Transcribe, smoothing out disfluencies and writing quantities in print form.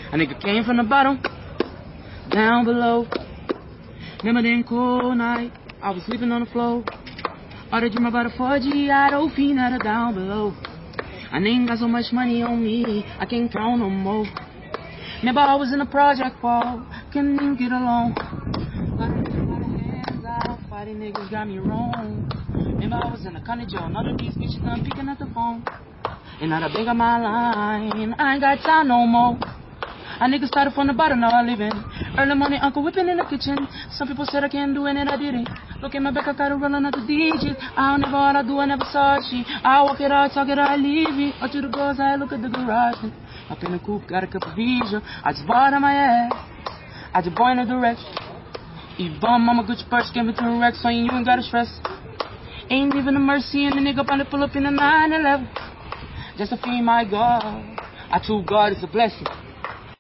A nigga came from the bottom, down below. Remember that cold night, I was sleeping on the floor. All the dream about a 4G, I don't feel that down below. I ain't got so much money on me, I can't count no more. Remember I was in the project wall, couldn't even get along. Got the hands out, fighting niggas got me wrong. Remember I was in the county jail, none of these bitches done picking up the phone. And now the big of my line, I ain't got time no more. A nigga started from the bottom, now I live in. Early morning, uncle whipping in the kitchen. Some people said I can't do it and I did it. Look at my back, I got it rolling out the digits. I don't never what I do, I never saw shit. I walk it out, talk it out, I leave it. Up to the girls, I look at the garage. Up in the coupe, got a couple vision. I just bought on my ass. I just bought in the direction. You bum, mama, Gucci purse, give it to the Rex, so you ain't gotta stress. Ain't even a mercy, and the nigga about to pull up in the 911. Just to feed my God. I told God it's a blessing.